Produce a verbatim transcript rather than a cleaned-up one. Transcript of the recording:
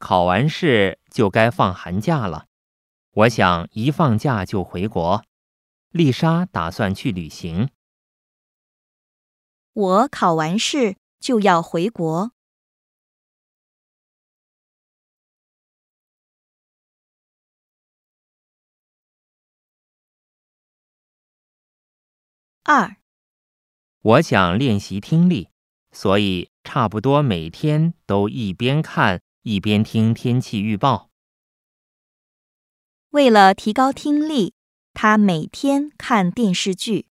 考完试就该放寒假了，我想一放假就回国。丽莎打算去旅行。 我考完试就要回国。二， 我想练习听力，所以差不多每天都一边看一边听天气预报。 为了提高听力，他每天看电视剧。